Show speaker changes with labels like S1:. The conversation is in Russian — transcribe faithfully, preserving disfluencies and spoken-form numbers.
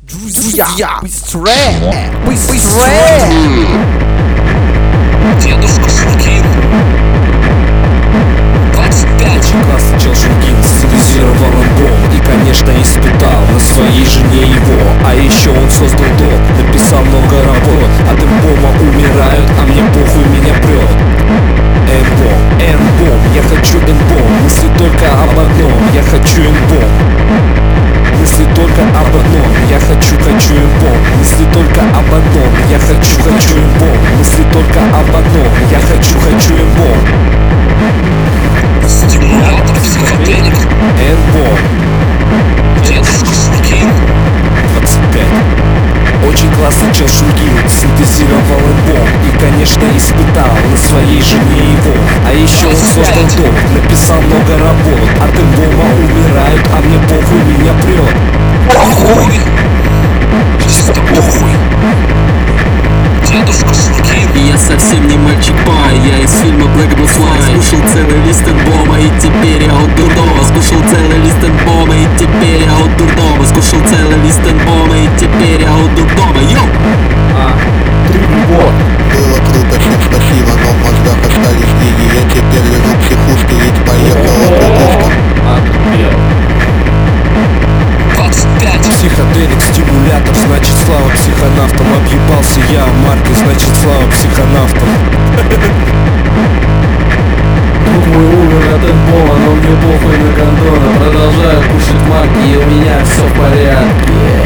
S1: Друзья, быстрее, быстрее!
S2: Дедушка Шургин. двадцать пять.
S3: Класс чел Шургин синтезировал альбом и, конечно, испытал на своей жене его. А еще он создал дом, написал много работ. От альбома умирают, а мне похуй, меня прет. Альбом, альбом, я хочу альбом. Мысли только об одном, я хочу альбом. Мысли только об одном, я хочу, хочу альбом. Мысли только об одном, я хочу, хочу альбом. Мысли только об одном, я хочу, хочу альбом.
S2: Стимулятор, психоделик.
S3: Альбом
S2: Дедушка Шургин.
S3: двадцать пять. Очень классный чел Шургин синтезировал альбом и, конечно, испытал на своей жене его. А еще он создал дом, написал много работ. От альбома умирают, а мне похуй, меня прет.
S2: Похуй. Чисто похуй. Дедушка Шургин.
S4: И я совсем не мальчик пай, я из фильма Black Blues Line. Скушал целый лист альбома, и теперь я у дурдома. Скушал целый лист альбома, и теперь я у дурдома. Скушал целый лист альбома, и теперь я у дурдома. Йоу!
S3: А, три вот.
S5: Было круто, всем спасибо, но в мозгах остались деньги. Я теперь лежу в психушке, ведь поехала кукушка.
S3: Отпел.
S2: двадцать пять.
S3: Психоделик, стимулятор, значит слава психонавтам. Объебался я маркой, значит слава психонавтам.
S6: Друг мой умер от альбома, но мне похуй на кондона. Продолжаю кушать марки, и у меня все в порядке.